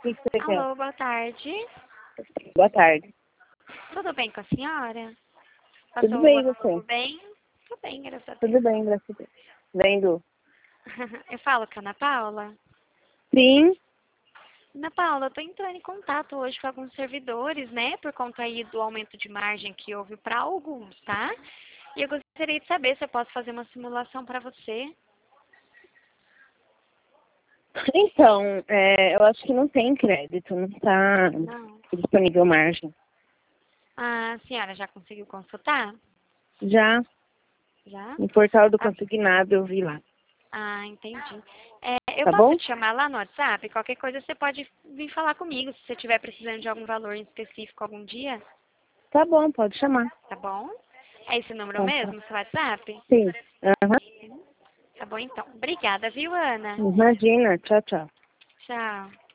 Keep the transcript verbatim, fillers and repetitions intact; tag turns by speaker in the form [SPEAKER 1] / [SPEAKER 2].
[SPEAKER 1] que que você quer?
[SPEAKER 2] Alô, boa tarde.
[SPEAKER 1] Boa tarde.
[SPEAKER 2] Tudo bem com a senhora?
[SPEAKER 1] Tudo
[SPEAKER 2] Passou o
[SPEAKER 1] bem, e
[SPEAKER 2] ano
[SPEAKER 1] você?
[SPEAKER 2] bem? Tudo bem, graças a
[SPEAKER 1] Tudo
[SPEAKER 2] Deus.
[SPEAKER 1] bem, graças a Deus. Vendo?
[SPEAKER 2] Eu falo com a Ana Paula.
[SPEAKER 1] Sim.
[SPEAKER 2] Ana Paula, eu tô entrando em contato hoje com alguns servidores, né? Por conta aí do aumento de margem que houve para alguns, tá? E eu gostaria de saber se eu posso fazer uma simulação para você.
[SPEAKER 1] Então, é, eu acho que não tem crédito, não está
[SPEAKER 2] Não.
[SPEAKER 1] disponível margem.
[SPEAKER 2] A senhora já conseguiu consultar?
[SPEAKER 1] Já
[SPEAKER 2] Já?
[SPEAKER 1] no portal do
[SPEAKER 2] Ah,
[SPEAKER 1] consignado eu vi lá.
[SPEAKER 2] ah, entendi. É, eu
[SPEAKER 1] Tá
[SPEAKER 2] posso
[SPEAKER 1] bom?
[SPEAKER 2] te chamar lá no WhatsApp? Qualquer coisa você pode vir falar comigo se você estiver precisando de algum valor em específico algum dia,
[SPEAKER 1] Tá bom, pode chamar.
[SPEAKER 2] tá bom? É esse número
[SPEAKER 1] Então, tá.
[SPEAKER 2] mesmo, seu WhatsApp?
[SPEAKER 1] Sim. Aham.
[SPEAKER 2] Tá bom então. Obrigada, viu, Ana?
[SPEAKER 1] Imagina. Tchau, tchau.
[SPEAKER 2] Tchau.